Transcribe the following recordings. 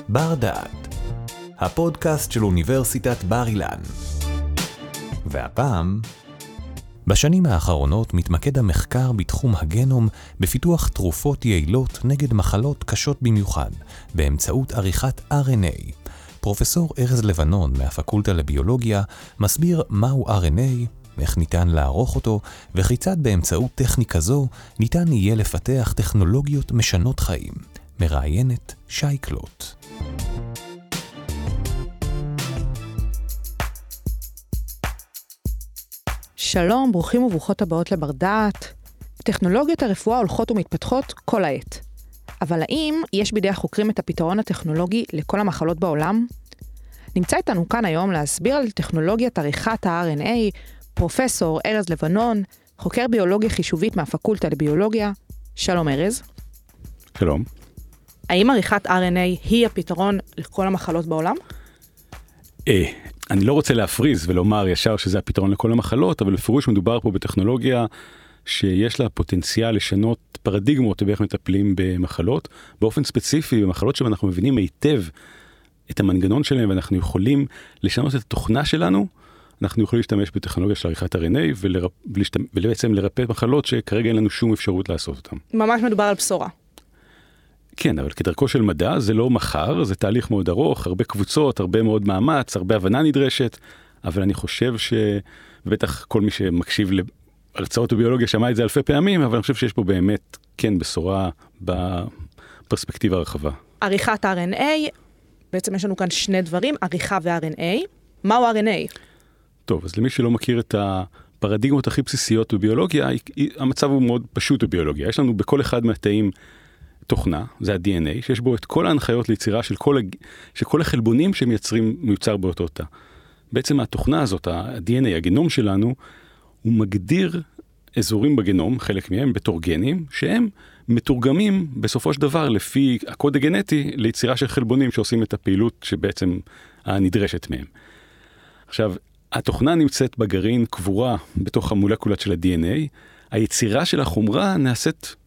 בר דעת, הפודקאסט של אוניברסיטת בר אילן. והפעם, בשנים האחרונות מתמקד המחקר בתחום הגנום בפיתוח תרופות יעילות נגד מחלות קשות במיוחד, באמצעות עריכת RNA. פרופסור ארז לבנון מהפקולטה לביולוגיה מסביר מהו RNA, איך ניתן לערוך אותו, וכיצד באמצעות טכניקה זו ניתן יהיה לפתח טכנולוגיות משנות חיים. מראיינת שי קלוט. שלום, ברוכים וברוכות הבאות לבר דעת. טכנולוגיות הרפואה הולכות ומתפתחות כל העת. אבל האם יש בידי החוקרים את הפתרון הטכנולוגי לכל המחלות בעולם? נמצא איתנו כאן היום להסביר על טכנולוגיית עריכת ה-RNA, פרופסור ארז לבנון, חוקר ביולוגיה חישובית מהפקולטה לביולוגיה. שלום ארז. שלום. האם עריכת RNA היא הפתרון לכל המחלות בעולם? אני לא רוצה להפריז ולומר ישר שזה הפתרון לכל המחלות, אבל בפירוש מדובר פה בטכנולוגיה שיש לה פוטנציאל לשנות פרדיגמות באיך מטפלים במחלות, באופן ספציפי במחלות שבהן אנחנו מבינים היטב את המנגנון שלהם ואנחנו יכולים לשנות את התוכנה שלנו, אנחנו יכולים להשתמש בטכנולוגיה של עריכת RNA ובעצם לרפא מחלות שכרגע אין לנו שום אפשרות לעשות אותן. ממש מדובר על בשורה. כן, אבל כדרכו של מדע זה לא מחר, זה תהליך מאוד ארוך, הרבה קבוצות, הרבה מאוד מאמץ, הרבה הבנה נדרשת, אבל אני חושב שבטח כל מי שמקשיב להרצאות בביולוגיה שמע את זה אלפי פעמים, אבל אני חושב שיש פה באמת כן בשורה בפרספקטיבה הרחבה. עריכת RNA, בעצם יש לנו כאן שני דברים, עריכה ו-RNA. מהו RNA? טוב, אז למי שלא מכיר את הפרדיגמות הכי בסיסיות בביולוגיה, המצב הוא מאוד פשוט בביולוגיה. יש לנו בכל אחד מהתאים תוכנה, זה ה-DNA, שיש בו את כל ההנחיות ליצירה של כל החלבונים שמייצרים מיוצר באותו תא. בעצם התוכנה הזאת, ה-DNA, הגנום שלנו, הוא מגדיר אזורים בגנום, חלק מהם בתור גנים, שהם מתורגמים בסופו של דבר לפי הקוד הגנטי ליצירה של חלבונים שעושים את הפעילות שבעצם הנדרשת מהם. עכשיו, התוכנה נמצאת בגרעין קבורה בתוך המולקולות של ה-DNA, היצירה של החומרה נעשית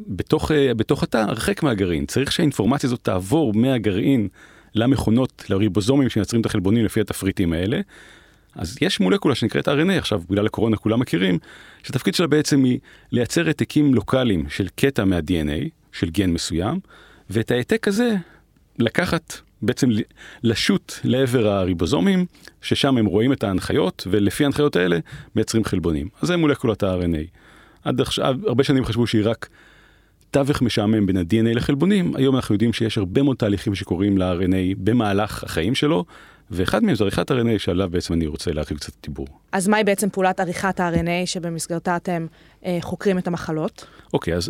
בתוך התא, הרחק מהגרעין. צריך שהאינפורמציה הזאת תעבור מהגרעין למכונות, לריבוזומים שיוצרים את החלבונים לפי התפריטים האלה. אז יש מולקולה שנקראת RNA, עכשיו בגלל הקורונה כולם מכירים, שהתפקיד שלה בעצם היא לייצר העתקים לוקליים של קטע מה-DNA, של גן מסוים, ואת העתק הזה לקחת, בעצם לשוט לעבר הריבוזומים, ששם הם רואים את ההנחיות, ולפי ההנחיות האלה מייצרים חלבונים. אז זה מולקולת ה-RNA. עד עכשיו, הרבה שנים חשבו שהיא רק תווך משעמם בין ה-DNA לחלבונים. היום אנחנו יודעים שיש הרבה מאוד תהליכים שקורים ל-RNA במהלך החיים שלו, ואחד מהם זה עריכת RNA שעליו בעצם אני רוצה להרחיב קצת דיבור. אז מהי בעצם פעולת עריכת RNA שבמסגרתה אתם חוקרים את המחלות? אוקיי, אז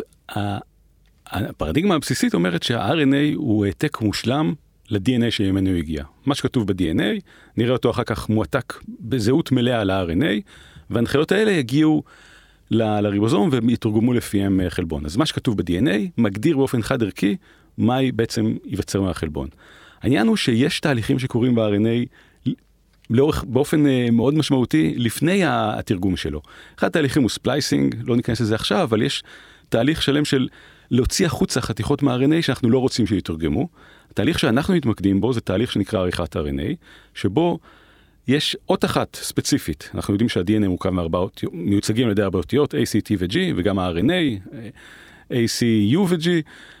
הפרדיגמה הבסיסית אומרת שה-RNA הוא העתק מושלם ל-DNA שממנו הגיע. מה שכתוב ב-DNA, נראה אותו אחר כך מועתק בזהות מלאה ל-RNA, וההנחיות האלה יגיעו לריבוזום ויתורגמו לפיהם חלבון. אז מה שכתוב ב-DNA מגדיר באופן חד ערכי מה בעצם ייווצר מהחלבון. העניין הוא שיש תהליכים שקורים ב-RNA באופן מאוד משמעותי לפני התרגום שלו. אחד התהליכים הוא ספלייסינג, לא ניכנס לזה עכשיו, אבל יש תהליך שלם של להוציא החוצה חתיכות מה-RNA שאנחנו לא רוצים שיתורגמו. התהליך שאנחנו מתמקדים בו זה תהליך שנקרא עריכת RNA, שבו יש אות אחת ספציפית. אנחנו יודעים שה-DNA מורכב מיוצגים על ידי הרבה אותיות, A, C, T ו-G, וגם ה-RNA, A, C, U ו-G,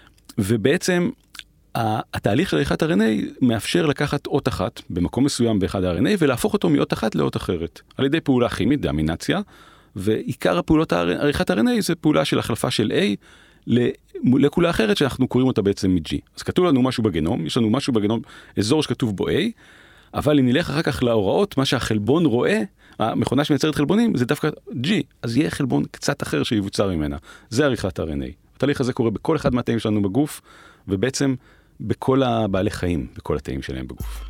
ובעצם התהליך של עריכת RNA מאפשר לקחת אות אחת במקום מסוים באחד ה-RNA, ולהפוך אותו מאות אחת לאות אחרת, על ידי פעולה כימית, דאמינציה, ועיקר הפעולות עריכת RNA זה פעולה של החלפה של A למולקולה אחרת שאנחנו קוראים אותה בעצם מ-G. אז כתוב לנו משהו בגנום, יש לנו משהו בגנום, אזור שכתוב בו A, אבל אם נלך אחר כך להוראות, מה שהחלבון רואה, המכונה שמייצרת חלבונים, זה דווקא G, אז יהיה חלבון קצת אחר שיבוצר ממנה. זה עריכת RNA. התהליך הזה קורה בכל אחד מהתאים שלנו בגוף, ובעצם בכל הבעלי חיים, בכל התאים שלהם בגוף.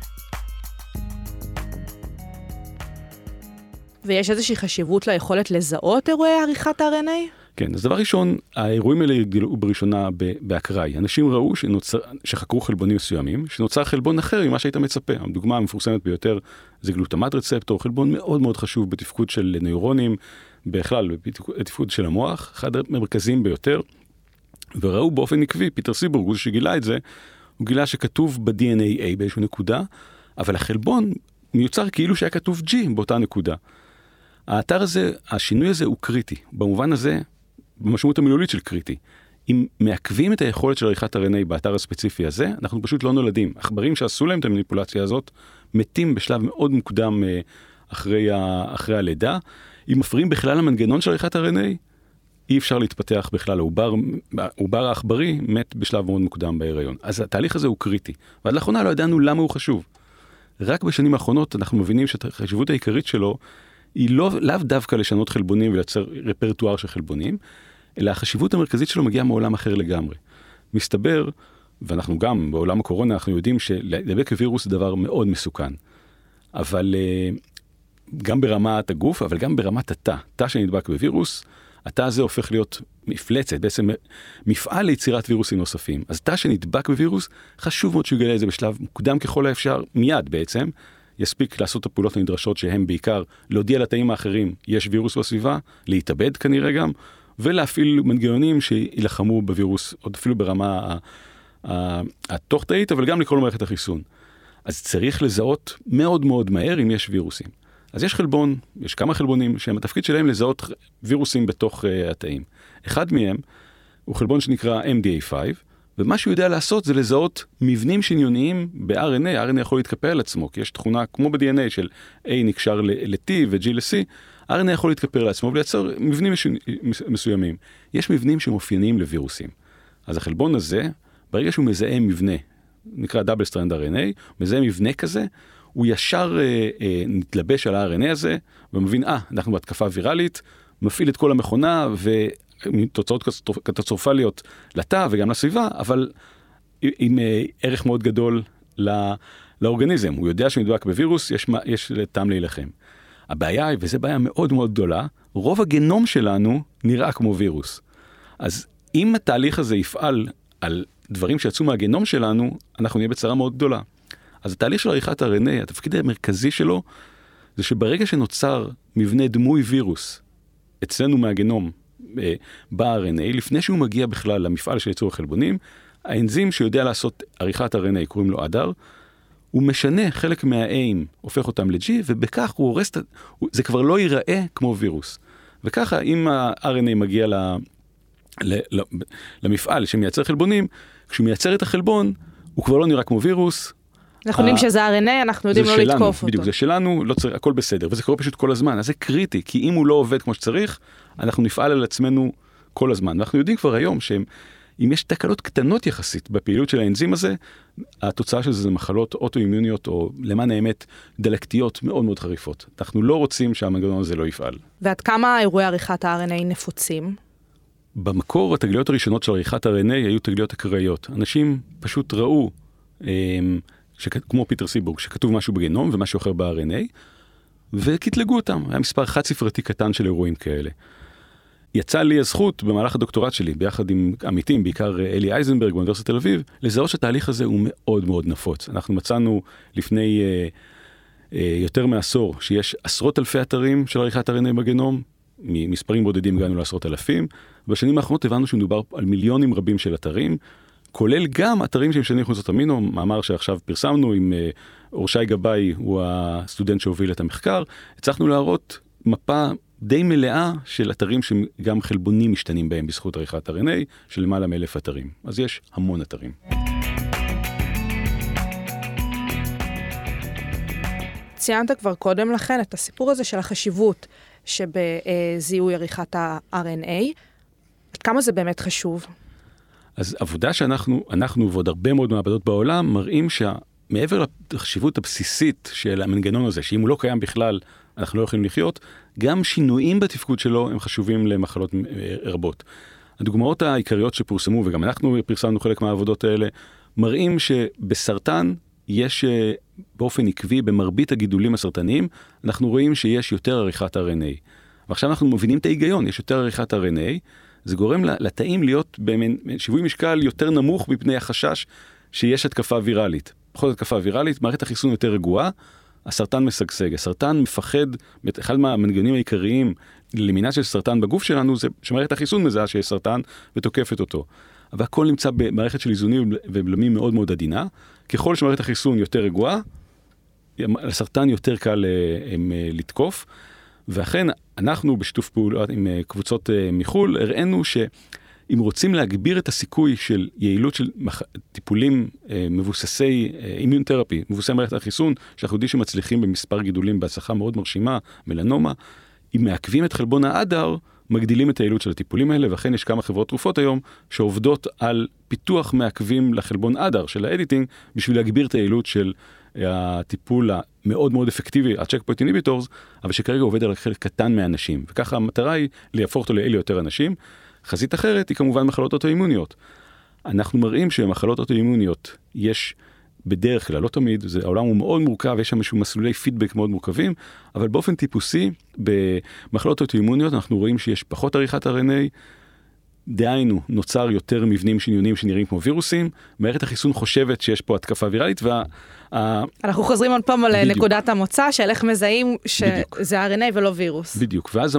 ויש איזושהי חשיבות ליכולת לזהות אירועי עריכת RNA? כן, אז דבר ראשון, האירועים האלה התגלו בראשונה באקראי. אנשים ראו שחקרו חלבונים מסוימים, שנוצר חלבון אחר ממה שהיית מצפה. הדוגמה המפורסמת ביותר זה גלוטמט רצפטור, חלבון מאוד מאוד חשוב בתפקוד של נוירונים, בכלל בתפקוד של המוח, אחד המרכזיים ביותר, וראו באופן עקבי, פיטר סיבורג, הוא שגילה את זה, הוא גילה שכתוב ב-DNA A באיזושהי נקודה, אבל החלבון מיוצר כאילו שהיה כתוב G באותה נקודה. האתר הזה, השינוי הזה הוא קריטי. במובן הזה, במשמעות המילולית של קריטי. אם מעכבים את היכולת של עריכת RNA באתר הספציפי הזה, אנחנו פשוט לא נולדים. עכברים שעשו להם את המניפולציה הזאת, מתים בשלב מאוד מוקדם אחרי הלידה. אם מפריעים בכלל המנגנון של עריכת RNA, אי אפשר להתפתח בכלל. העובר העכברי מת בשלב מאוד מוקדם בהיריון. אז התהליך הזה הוא קריטי. ועד לאחרונה לא ידענו למה הוא חשוב. רק בשנים האחרונות אנחנו מבינים שהחשיבות העיקרית שלו היא לאו דווקא לשנות חלבונים ולייצר רפרטואר של חלבונים, אלא החשיבות המרכזית שלו מגיעה מעולם אחר לגמרי. מסתבר, ואנחנו גם בעולם הקורונה אנחנו יודעים שלהדבק בווירוס זה דבר מאוד מסוכן. אבל גם ברמת הגוף, אבל גם ברמת התא. תא שנדבק בווירוס, התא הזה הופך להיות מפלצת, בעצם מפעל ליצירת וירוסים נוספים. אז תא שנדבק בווירוס, חשוב מאוד שהוא יגלה את זה בשלב מוקדם ככל האפשר, מיד בעצם, יספיק לעשות את הפעולות הנדרשות שהן בעיקר להודיע לתאים האחרים, יש וירוס בסביבה, להתאבד כנראה גם, ולהפעיל מנגנונים שילחמו בווירוס, עוד אפילו ברמה התוך תאית, אבל גם לכל מערכת החיסון. אז צריך לזהות מאוד מאוד מהר אם יש וירוסים. אז יש חלבון, יש כמה חלבונים, שהם התפקיד שלהם לזהות וירוסים בתוך התאים. אחד מהם הוא חלבון שנקרא MDA5, ומה שהוא יודע לעשות זה לזהות מבנים שניוניים ב-RNA, RNA יכול להתקפל על עצמו, כי יש תכונה כמו ב-DNA של A נקשר ל-T ו-G ל-C, RNA יכול להתקפל על עצמו ולייצר מבנים מסוימים. יש מבנים שמאופיינים לווירוסים. אז החלבון הזה, ברגע שהוא מזהה מבנה, נקרא דאבל סטרנד RNA, מזהה מבנה כזה, הוא ישר נתלבש על ה-RNA הזה, ומבין, אנחנו בהתקפה ויראלית, מפעיל את כל המכונה, ותוצאות קטסטרופליות לתא וגם לסביבה, אבל עם ערך מאוד גדול לאורגניזם. הוא יודע שהוא נדבק בווירוס, יש טעם להילחם. הבעיה היא, וזו בעיה מאוד מאוד גדולה, רוב הגנום שלנו נראה כמו וירוס. אז אם התהליך הזה יפעל על דברים שיצאו מהגנום שלנו, אנחנו נהיה בצרה מאוד גדולה. אז התהליך של עריכת RNA, התפקיד המרכזי שלו, זה שברגע שנוצר מבנה דמוי וירוס אצלנו מהגנום ב-RNA, לפני שהוא מגיע בכלל למפעל של ייצור החלבונים, האנזים שיודע לעשות עריכת RNA, קוראים לו אדר, הוא משנה חלק מהאיים, הופך אותם ל-G, ובכך הוא הורס, זה כבר לא ייראה כמו וירוס. וככה, אם ה-RNA מגיע למפעל שמייצר חלבונים, כשהוא מייצר את החלבון, הוא כבר לא נראה כמו וירוס. אנחנו יודעים שזה RNA, אנחנו יודעים לא לתקוף אותו. בדיוק, זה שלנו, לא צריך, הכל בסדר, וזה קורה פשוט כל הזמן. אז זה קריטי, כי אם הוא לא עובד כמו שצריך, אנחנו נפעל על עצמנו כל הזמן. אנחנו יודעים כבר היום שאם יש תקלות קטנות יחסית בפעילות של האנזים הזה, התוצאה של זה מחלות אוטואימוניות, או למען האמת, דלקתיות מאוד מאוד חריפות. אנחנו לא רוצים שהמנגנון הזה לא יפעל. ועד כמה אירועי עריכת ה-RNA נפוצים? במקור, התגליות הראשונות של עריכת RNA היו תגליות אקראיות. אנשים פשוט ראו, כמו פיטר סיבורג, שכתוב משהו בגנום ומשהו אחר ב-RNA, וכתלגו אותם. היה מספר חד ספרתי קטן של אירועים כאלה. יצא לי הזכות במהלך הדוקטורט שלי, ביחד עם עמיתים, בעיקר אלי אייזנברג באוניברסיטת תל אביב, לזהות שהתהליך הזה הוא מאוד מאוד נפוץ. אנחנו מצאנו לפני יותר מעשור שיש עשרות אלפי אתרים של עריכת RNA בגנום, ממספרים בודדים הגענו לעשרות אלפים, ובשנים האחרונות הבנו שמדובר על מיליונים רבים של אתרים, כולל גם אתרים שמשנים חומצות אמינו, מאמר שעכשיו פרסמנו עם אורשי גבאי, הוא הסטודנט שהוביל את המחקר, הצלחנו להראות מפה די מלאה של אתרים שגם חלבונים משתנים בהם בזכות עריכת RNA, של למעלה מ1,000 אתרים. אז יש המון אתרים. ציינת כבר קודם לכן את הסיפור הזה של החשיבות שבזיהוי עריכת ה-RNA. עד כמה זה באמת חשוב? אז עבודה שאנחנו ועוד הרבה מאוד מעבדות בעולם מראים שמעבר לחשיבות הבסיסית של המנגנון הזה, שאם הוא לא קיים בכלל, אנחנו לא יכולים לחיות, גם שינויים בתפקוד שלו הם חשובים למחלות רבות. הדוגמאות העיקריות שפורסמו, וגם אנחנו פרסמנו חלק מהעבודות האלה, מראים שבסרטן יש באופן עקבי, במרבית הגידולים הסרטניים, אנחנו רואים שיש יותר עריכת RNA. ועכשיו אנחנו מבינים את ההיגיון, יש יותר עריכת RNA, זה גורם לתאים להיות שיווי משקל יותר נמוך מפני החשש שיש התקפה ויראלית. בכל התקפה ויראלית, מערכת החיסון יותר רגועה, הסרטן משגשג. הסרטן מפחד, אחד מהמנגנונים העיקריים למינה של סרטן בגוף שלנו, זה שמערכת החיסון מזהה שיש סרטן ותוקפת אותו. והכל נמצא במערכת של איזונים ובלמים מאוד מאוד עדינה. ככל שמערכת החיסון יותר רגועה, לסרטן יותר קל לתקוף, ואכן אנחנו בשיתוף פעולה עם קבוצות מחול, הראינו שאם רוצים להגביר את הסיכוי של יעילות של טיפולים מבוססי אימיון תרפי, מבוססי מערכת החיסון, שאנחנו יודעים שמצליחים במספר גידולים בהצלחה מאוד מרשימה, מלנומה, אם מעכבים את חלבון האדר, מגדילים את היעילות של הטיפולים האלה, ואכן יש כמה חברות תרופות היום שעובדות על פיתוח מעכבים לחלבון אדר של האדיטינג, בשביל להגביר את היעילות של הטיפול המאוד מאוד אפקטיבי, ה-checkpoint inhibitors, אבל שכרגע עובד על חלק קטן מהאנשים, וככה המטרה היא להפוך אותו לאלה יותר אנשים. חזית אחרת היא כמובן מחלות אוטואימוניות. אנחנו מראים שמחלות אוטואימוניות יש בדרך כלל, לא תמיד, העולם הוא מאוד מורכב, יש שם מסלולי פידבק מאוד מורכבים, אבל באופן טיפוסי, במחלות אוטואימוניות אנחנו רואים שיש פחות עריכת RNA, דהיינו, נוצר יותר מבנים שניוניים שנראים כמו וירוסים, מערכת החיסון חושבת שיש פה התקפה ויראלית, אנחנו חוזרים עוד פעם על נקודת המוצא, של איך מזהים שזה RNA ולא וירוס. בדיוק, ואז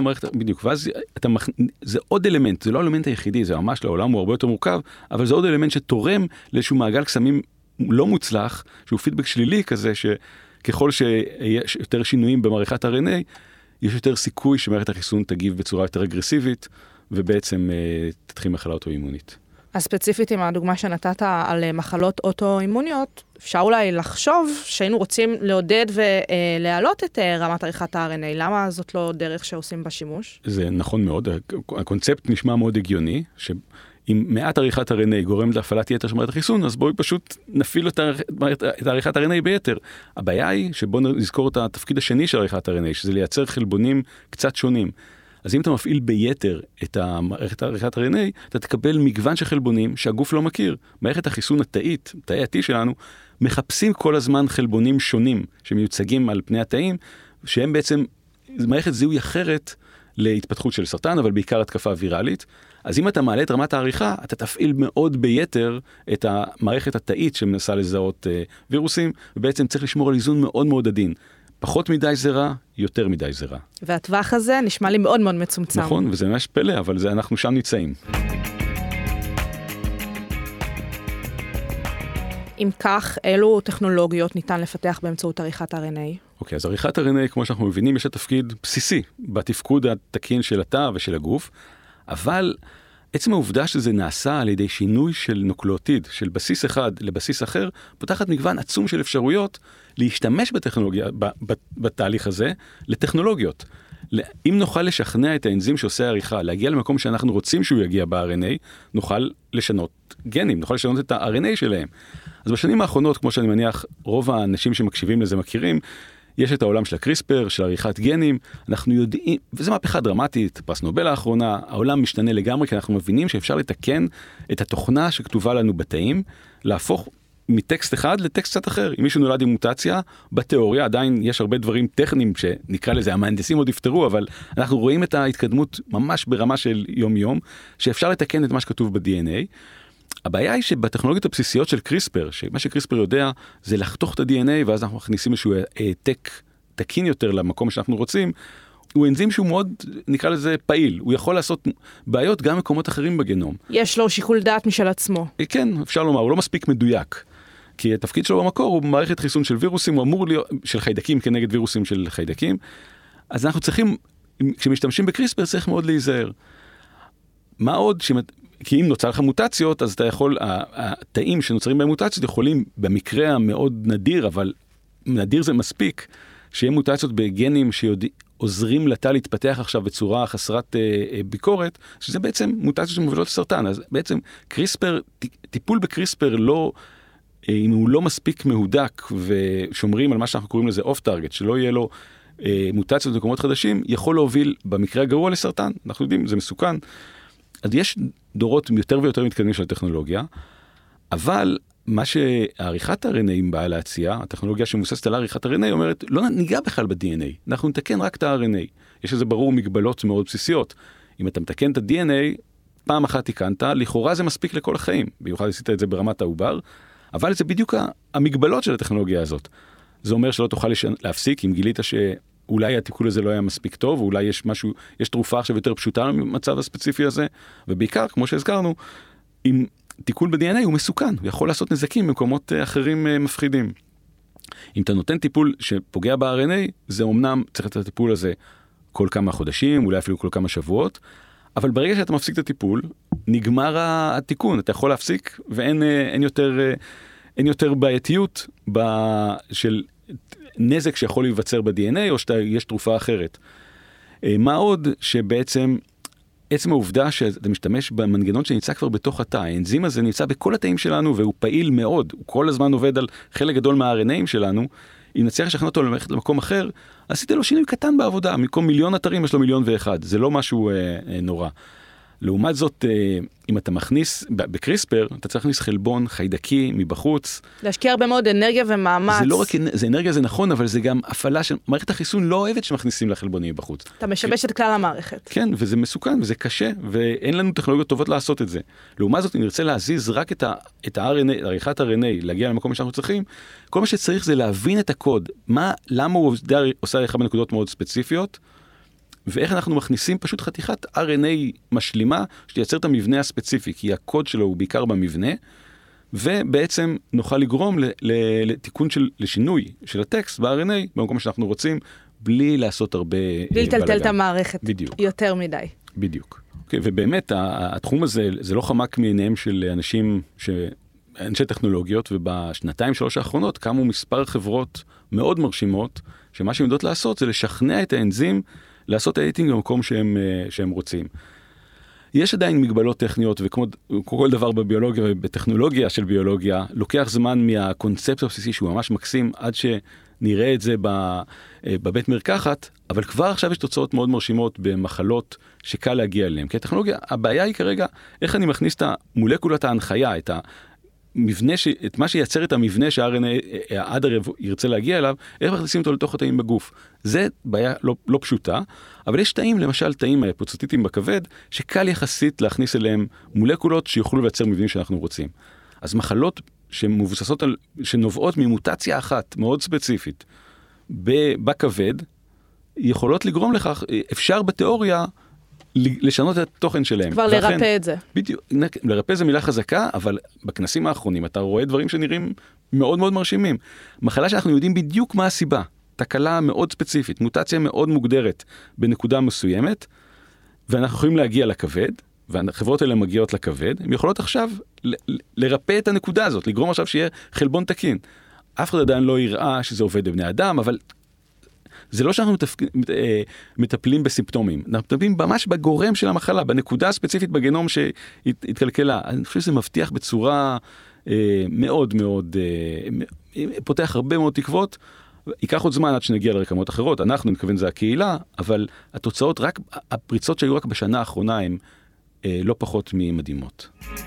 זה עוד אלמנט, זה לא האלמנט היחידי, זה ממש לעולם הוא הרבה יותר מורכב, אבל זה עוד אלמנט שתורם לאיזשהו מעגל קסמים לא מוצלח, שהוא פידבק שלילי כזה, שככל שיש יותר שינויים במערכת RNA, יש יותר סיכוי שמערכת החיסון תגיב בצורה יותר אגרסיבית, ובעצם תתחיל מחלה אוטואימונית. אז ספציפית עם הדוגמה שנתת על מחלות אוטואימוניות, אפשר אולי לחשוב שהיינו רוצים לעודד ולהעלות את רמת עריכת ה-RNA. למה זאת לא דרך שעושים בשימוש? זה נכון מאוד. הקונספט נשמע מאוד הגיוני, שאם מעט עריכת RNA גורמת להפעלת יתר של מערכת החיסון, אז בואי פשוט נפעיל את עריכת RNA ביתר. הבעיה היא שבואו נזכור את התפקיד השני של עריכת RNA, שזה לייצר חלבונים קצת שונים. אז אם אתה מפעיל ביתר את מערכת עריכת RNA, אתה תקבל מגוון של חלבונים שהגוף לא מכיר. מערכת החיסון התאית, תאי ה-T שלנו, מחפשים כל הזמן חלבונים שונים שמיוצגים על פני התאים, שהם בעצם מערכת זיהוי אחרת להתפתחות של סרטן, אבל בעיקר התקפה ויראלית. אז אם אתה מעלה את רמת העריכה, אתה תפעיל מאוד ביתר את המערכת התאית שמנסה לזהות וירוסים, ובעצם צריך לשמור על איזון מאוד מאוד עדין. פחות מדי זרע, יותר מדי זרע. והטווח הזה נשמע לי מאוד מאוד מצומצם. נכון, וזה ממש פלא, אבל אנחנו שם נמצאים. אם כך, אילו טכנולוגיות ניתן לפתח באמצעות עריכת RNA? אוקיי, אז עריכת RNA, כמו שאנחנו מבינים, יש תפקיד בסיסי בתפקוד התקין של התא ושל הגוף, אבל עצם העובדה שזה נעשה על ידי שינוי של נוקלאוטיד, של בסיס אחד לבסיס אחר, פותחת מגוון עצום של אפשרויות להשתמש בטכנולוגיה, בתהליך הזה, לטכנולוגיות. אם נוכל לשכנע את האנזים שעושה העריכה, להגיע למקום שאנחנו רוצים שהוא יגיע ב-RNA, נוכל לשנות גנים, נוכל לשנות את ה-RNA שלהם. אז בשנים האחרונות, כמו שאני מניח, רוב האנשים שמקשיבים לזה מכירים, יש את העולם של הקריספר, של עריכת גנים, אנחנו יודעים, וזו מהפכה דרמטית, פרס נובל האחרונה, העולם משתנה לגמרי, כי אנחנו מבינים שאפשר לתקן את התוכנה שכתובה לנו בתאים, להפוך מטקסט אחד לטקסט קצת אחר. אם מישהו נולד עם מוטציה, בתיאוריה עדיין יש הרבה דברים טכניים שנקרא לזה, המהנדסים עוד יפתרו, אבל אנחנו רואים את ההתקדמות ממש ברמה של יום-יום, שאפשר לתקן את מה שכתוב ב-DNA. הבעיה היא שבטכנולוגיות הבסיסיות של קריספר, שמה שקריספר יודע זה לחתוך את ה-DNA, ואז אנחנו מכניסים איזשהו העתק תקין יותר למקום שאנחנו רוצים, הוא אנזים שהוא מאוד, נקרא לזה, פעיל. הוא יכול לעשות בעיות גם במקומות אחרים בגנום. יש לו שיקול דעת משל עצמו. כן, אפשר לומר, הוא לא מספיק מדויק. כי התפקיד שלו במקור הוא מערכת חיסון של וירוסים, הוא אמור להיות של חיידקים כנגד וירוסים של חיידקים. אז אנחנו צריכים, כשמשתמשים בקריספר, צריך מאוד להיזהר. מה עוד? כי אם נוצר לך מוטציות, אז אתה יכול, התאים שנוצרים בהם מוטציות יכולים, במקרה המאוד נדיר, אבל נדיר זה מספיק, שיהיה מוטציות בגנים שעוזרים לתא להתפתח עכשיו בצורה חסרת ביקורת, שזה בעצם מוטציות שמובילות לסרטן. אז בעצם קריספר, טיפול בקריספר לא, אם הוא לא מספיק מהודק, ושומרים על מה שאנחנו קוראים לזה אוף טארגט, שלא יהיה לו מוטציות במקומות חדשים, יכול להוביל במקרה הגרוע לסרטן. אנחנו יודעים, זה מסוכן. אז יש דורות יותר ויותר מתקדמים של הטכנולוגיה, אבל מה שהעריכת RNA באה להציע, הטכנולוגיה שמבוססת על עריכת RNA אומרת, לא ניגע בכלל ב-DNA, אנחנו נתקן רק את ה-RNA. יש לזה ברור מגבלות מאוד בסיסיות. אם אתה מתקן את ה-DNA, פעם אחת תיקנת, לכאורה זה מספיק לכל החיים. במיוחד עשית את זה ברמת העובר, אבל זה בדיוק המגבלות של הטכנולוגיה הזאת. זה אומר שלא תוכל להפסיק אם גילית אולי הטיפול הזה לא היה מספיק טוב, ואולי יש משהו, יש תרופה עכשיו יותר פשוטה במצב הספציפי הזה, ובעיקר, כמו שהזכרנו, אם טיפול ב-DNA הוא מסוכן, הוא יכול לעשות נזקים במקומות אחרים מפחידים. אם אתה נותן טיפול שפוגע ב-RNA, זה אומנם צריך את הטיפול הזה כל כמה חודשים, אולי אפילו כל כמה שבועות, אבל ברגע שאתה מפסיק את הטיפול, נגמר התיקון, אתה יכול להפסיק, ואין יותר בעייתיות של נזק שיכול להיווצר ב-DNA, או שיש תרופה אחרת. מה עוד שבעצם, עצם העובדה שאתה משתמש במנגנון שנמצא כבר בתוך התא, האנזים הזה נמצא בכל התאים שלנו, והוא פעיל מאוד, הוא כל הזמן עובד על חלק גדול מה-RNAים שלנו, אם נצליח לשכנע אותו ללכת למקום אחר, עשיתי לו שינוי קטן בעבודה, במקום 1,000,000 אתרים יש לו 1,000,001, זה לא משהו נורא. לעומת זאת, אם אתה מכניס, בקריספר, אתה צריך להכניס חלבון חיידקי מבחוץ. להשקיע הרבה מאוד אנרגיה ומאמץ. זה לא רק, זה אנרגיה, זה נכון, אבל זה גם הפעלה של, מערכת החיסון לא אוהבת שמכניסים לחלבונים מבחוץ. אתה משבש את כלל המערכת. כן, וזה מסוכן, וזה קשה, ואין לנו טכנולוגיות טובות לעשות את זה. לעומת זאת, אם נרצה להזיז רק את ה-RNA, עריכת ה-RNA, להגיע למקום שאנחנו צריכים, כל מה שצריך זה להבין את הקוד, למה הוא עושה עריכה בנקודות מאוד ספציפיות, ואיך אנחנו מכניסים פשוט חתיכת RNA משלימה שתייצר את המבנה הספציפי, כי הקוד שלו הוא בעיקר במבנה, ובעצם נוכל לגרום לתיקון לשינוי של הטקסט ב-RNA, במקום שאנחנו רוצים, בלי לעשות הרבה בלי לטלטל את המערכת. בדיוק. יותר מדי. בדיוק. Okay, ובאמת, התחום הזה, זה לא חמק מעיניהם של אנשי טכנולוגיות, ובשנתיים, 3 האחרונות, קמו מספר חברות מאוד מרשימות, שמה שהן יודעות לעשות זה לשכנע את האנזים, לעשות האיטינג במקום שהם רוצים. יש עדיין מגבלות טכניות, וכמו כל דבר בביולוגיה ובטכנולוגיה של ביולוגיה, לוקח זמן מהקונספט הבסיסי שהוא ממש מקסים, עד שנראה את זה בבית מרקחת, אבל כבר עכשיו יש תוצאות מאוד מרשימות במחלות שקל להגיע אליהן. כי הטכנולוגיה, הבעיה היא כרגע, איך אני מכניס את המולקולת ההנחיה, את המבנה, את מה שייצר את המבנה שהאדר ירצה להגיע אליו, איך מכניסים אותו לתוך התאים בגוף. זה בעיה לא פשוטה, אבל יש תאים, למשל תאים ההפוצטיטיים בכבד, שקל יחסית להכניס אליהם מולקולות שיוכלו לייצר מבנים שאנחנו רוצים. אז מחלות שמבוססות שנובעות ממוטציה אחת מאוד ספציפית בכבד, יכולות לגרום לכך, אפשר בתיאוריה לשנות את התוכן שלהם. כבר לרפא את זה. בדיוק, לרפא זה מילה חזקה, אבל בכנסים האחרונים אתה רואה דברים שנראים מאוד מאוד מרשימים. מחלה שאנחנו יודעים בדיוק מה הסיבה, תקלה מאוד ספציפית, מוטציה מאוד מוגדרת בנקודה מסוימת, ואנחנו יכולים להגיע לכבד, והחברות האלה מגיעות לכבד, הן יכולות עכשיו לרפא את הנקודה הזאת, לגרום עכשיו שיהיה חלבון תקין. אף אחד עדיין לא יראה שזה עובד בבני אדם, אבל זה לא שאנחנו מטפלים בסימפטומים, אנחנו מטפלים ממש בגורם של המחלה, בנקודה הספציפית בגנום שהתקלקלה. אני חושב שזה מבטיח בצורה מאוד מאוד, פותח הרבה מאוד תקוות, ייקח עוד זמן עד שנגיע לרקמות אחרות, אנחנו נתכוון זה הקהילה, אבל התוצאות, הפריצות שהיו רק בשנה האחרונה הן לא פחות ממדהימות.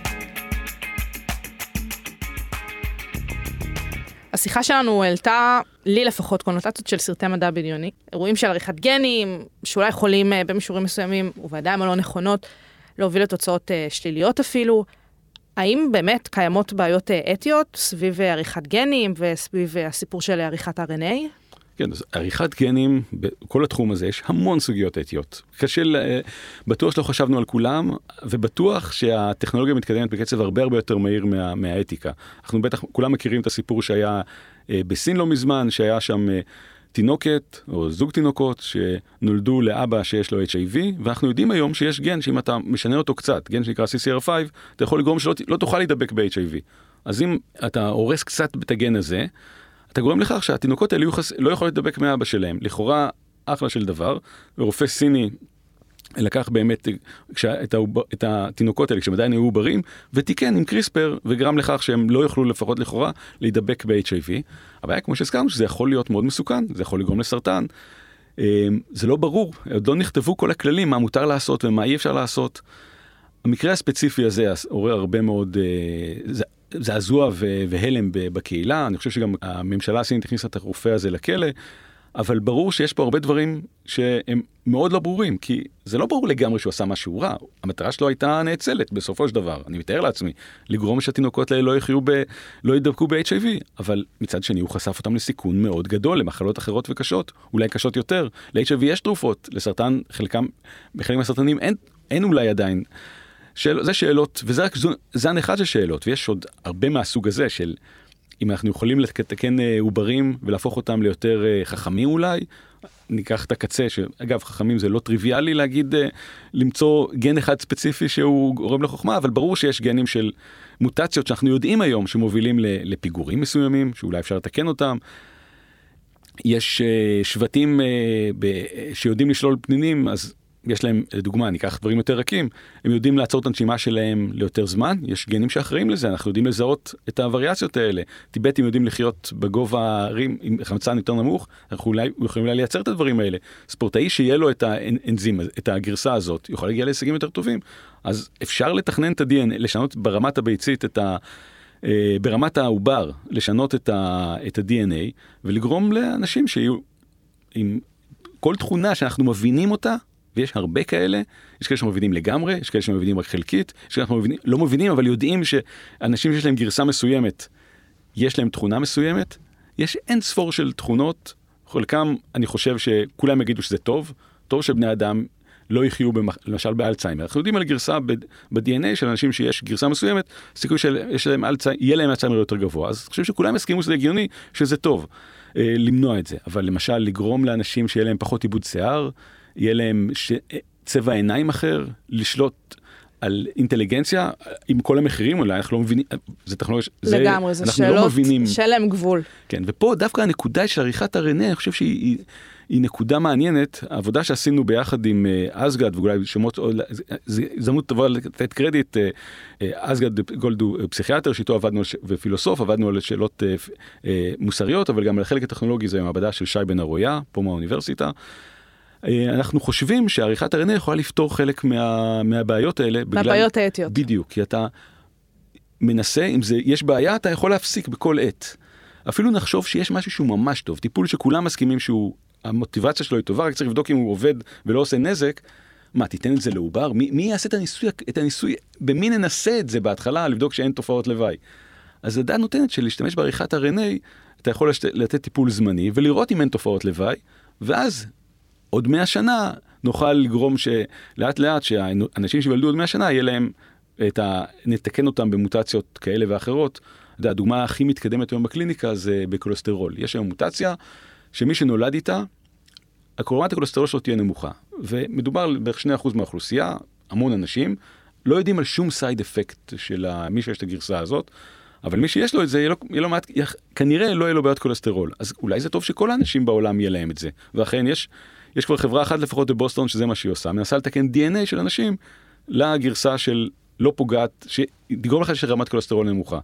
השיחה שלנו העלתה, לי לפחות, קונוטציות של סרטי מדע בדיוני, אירועים של עריכת גנים, שאולי יכולים במישורים מסוימים, ובוודאי לא נכונות, להוביל לתוצאות שליליות אפילו. האם באמת קיימות בעיות אתיות סביב עריכת גנים וסביב הסיפור של עריכת RNA? כן, אז עריכת גנים, בכל התחום הזה יש המון סוגיות אתיות. בטוח שלא חשבנו על כולם, ובטוח שהטכנולוגיה מתקדמת בקצב הרבה הרבה יותר מהיר מהאתיקה. אנחנו בטח, כולם מכירים את הסיפור שהיה בסין לא מזמן, שהיה שם תינוקת או זוג תינוקות שנולדו לאבא שיש לו HIV, ואנחנו יודעים היום שיש גן שאם אתה משנה אותו קצת, גן שנקרא CCR5, אתה יכול לגרום שלא תוכל להידבק ב-HIV. אז אם אתה הורס קצת את הגן הזה, אתה גורם לכך שהתינוקות האלה לא יכולים לדבק מאבא שלהם. לכאורה, אחלה של דבר, ורופא סיני לקח באמת את התינוקות האלה, כשהם עדיין היו עוברים, ותיקן עם קריספר, וגרם לכך שהם לא יוכלו לפחות לכאורה להידבק ב-HIV. הבעיה, כמו שהזכרנו, שזה יכול להיות מאוד מסוכן, זה יכול לגרום לסרטן. זה לא ברור, עוד לא נכתבו כל הכללים, מה מותר לעשות ומה אי אפשר לעשות. המקרה הספציפי הזה עורר הרבה מאוד זעזוע והלם בקהילה. אני חושב שגם הממשלה הסינית הכניסה את הרופא הזה לכלא, אבל ברור שיש פה הרבה דברים שהם מאוד לא ברורים, כי זה לא ברור לגמרי שהוא עשה משהו רע. המטרה שלו הייתה נאצלת בסופו של דבר. אני מתאר לעצמי, לגרום שהתינוקות האלה לא ידבקו ב-HIV, אבל מצד שני הוא חשף אותם לסיכון מאוד גדול, למחלות אחרות וקשות, אולי קשות יותר. ל-HIV יש תרופות, לסרטן, בחלק מהסרטנים אין אולי עדיין זה שאלות, וזה רק זן אחד של שאלות, ויש עוד הרבה מהסוג הזה של אם אנחנו יכולים לתקן עוברים ולהפוך אותם ליותר חכמים אולי, ניקח את הקצה, שאגב חכמים זה לא טריוויאלי להגיד, למצוא גן אחד ספציפי שהוא גורם לחוכמה, אבל ברור שיש גנים של מוטציות שאנחנו יודעים היום שמובילים לפיגורים מסוימים, שאולי אפשר לתקן אותם. יש שבטים שיודעים לשלול פנינים, אז יש להם, לדוגמה, ניקח דברים יותר רכים, הם יודעים לעצור את הנשימה שלהם ליותר זמן, יש גנים שאחראים לזה, אנחנו יודעים לזהות את הווריאציות האלה. טיבטים יודעים לחיות בגובה הרים עם חמצן יותר נמוך, אנחנו יכולים אולי לייצר את הדברים האלה. ספורטאי שיהיה לו את האנזים, את הגרסה הזאת, יוכל להגיע להישגים יותר טובים. אז אפשר לתכנן את ה-DNA, לשנות ברמת הביצית ברמת העובר, לשנות את ה-DNA, ולגרום לאנשים שיהיו עם כל תכונה שאנחנו מבינים אותה, ויש הרבה כאלה, יש כאלה שמבינים לגמרי, יש כאלה שמבינים רק חלקית, יש כאלה לא מבינים, אבל יודעים שאנשים שיש להם גרסה מסוימת, יש להם תכונה מסוימת, יש אין ספור של תכונות, חלקם אני חושב שכולם יגידו שזה טוב, טוב שבני אדם לא יחיו למשל באלצהיימר. אנחנו יודעים על גרסה ב-DNA של אנשים שיש גרסה מסוימת, סיכוי שיהיה להם אלצהיימר יותר גבוה, אז אני חושב שכולם יסכימו שזה הגיוני, שזה טוב למנוע את זה, אבל למשל לגרום לאנשים שיהיה להם פחות עיבוד שיער, יהיה להם צבע עיניים אחר, לשלוט על אינטליגנציה, עם כל המחירים, אולי אנחנו לא מבינים, זה טכנולוגיה, לגמרי, זה שאלות שלהם גבול. כן, ופה דווקא הנקודה של עריכת RNA, אני חושב שהיא נקודה מעניינת, העבודה שעשינו ביחד עם אסגד, ואולי שמות, זו הזדמנות טובה לתת קרדיט, אסגד גולד הוא פסיכיאטר, שאיתו עבדנו, ופילוסוף, עבדנו על שאלות מוסריות, אבל גם על החלק הטכנולוגי, זה המעבדה של שי בן ארויה, פה מהאוניברסיטה, אנחנו חושבים שעריכת RNA יכולה לפתור חלק מהבעיות האלה. מהבעיות האתיות. בדיוק, כי אתה מנסה, אם יש בעיה, אתה יכול להפסיק בכל עת. אפילו נחשוב שיש משהו שהוא ממש טוב, טיפול שכולם מסכימים שהמוטיבציה שלו היא טובה, רק צריך לבדוק אם הוא עובד ולא עושה נזק. מה, תיתן את זה לעובר? מי יעשה את הניסוי? במי ננסה את זה בהתחלה, לבדוק שאין תופעות לוואי? אז הדעה נותנת שלהשתמש בעריכת RNA, אתה יכול לתת טיפול זמני, ולראות אם אין תופעות לוואי, ואז עוד 100 שנה נוכל לגרום שלאט לאט שהאנשים שיוולדו עוד 100 שנה יהיה להם נתקן אותם במוטציות כאלה ואחרות. הדוגמה הכי מתקדמת היום בקליניקה זה בקולסטרול. יש היום מוטציה שמי שנולד איתה, רמת הקולסטרול שלו תהיה נמוכה. ומדובר בערך 2% מהאוכלוסייה, המון אנשים, לא יודעים על שום סייד אפקט של מי שיש את הגרסה הזאת, אבל מי שיש לו את זה, יהיה לו מעט, כנראה לא יהיה לו בעיות קולסטרול. אז אולי זה טוב שכל האנשים בעולם יהיה להם את זה. ואכן יש כבר חברה אחת לפחות בבוסטון שזה מה שהיא עושה, מנסה לתקן DNA של אנשים לגרסה של לא פוגעת, שתגרום לך שרמת קולסטרול נמוכה.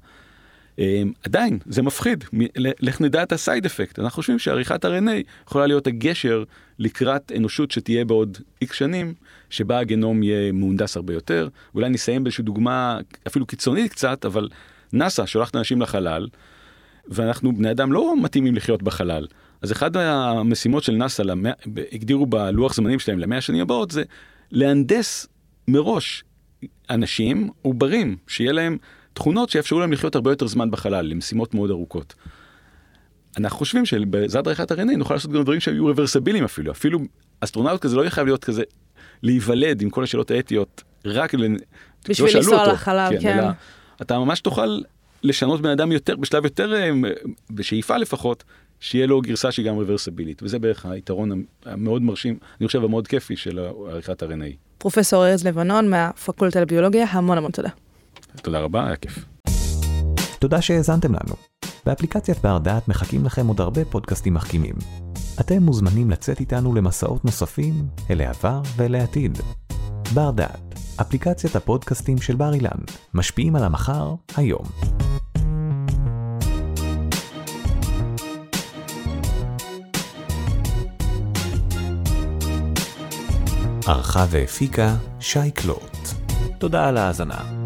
עדיין, זה מפחיד, לך נדע את הסייד אפקט. אנחנו חושבים שעריכת RNA יכולה להיות הגשר לקראת אנושות שתהיה בעוד X שנים, שבה הגנום יהיה מהונדס הרבה יותר. אולי נסיים באיזושהי דוגמה אפילו קיצונית קצת, אבל נאסא שולחת אנשים לחלל, ואנחנו בני אדם לא מתאימים לחיות בחלל. אז אחד המשימות של נאסא, הגדירו בלוח זמנים שלהם ל100 שנים הבאות, זה להנדס מראש אנשים עוברים, שיהיה להם תכונות שיאפשרו להם לחיות הרבה יותר זמן בחלל, למשימות מאוד ארוכות. אנחנו חושבים שבעזרת עריכת RNA נוכל לעשות גם דברים שיהיו רוורסביליים אפילו אסטרונאוט כזה לא יהיה חייב להיות כזה, להיוולד עם כל השאלות האתיות, רק בשביל לנסוע לחלל, כן. אלא, אתה ממש תוכל לשנות בן אדם יותר, בשלב יותר, בשאיפה לפחות, שיהיה לו גרסה שהיא גם רוורסבילית, וזה בערך היתרון המאוד מרשים, אני חושב המאוד כיפי של עריכת RNA. פרופסור ארז לבנון מהפקולטה לביולוגיה, המון תודה. תודה רבה, היה כיף. תודה שהאזנתם לנו. באפליקציית בר דעת מחכים לכם עוד הרבה פודקאסטים מחכימים. אתם מוזמנים לצאת איתנו למסעות נוספים אל העבר ואל העתיד. בר דעת, אפליקציית הפודקאסטים של בר אילן, משפיעים על המחר היום. ערכה והפיקה שי קלוט. תודה על ההאזנה.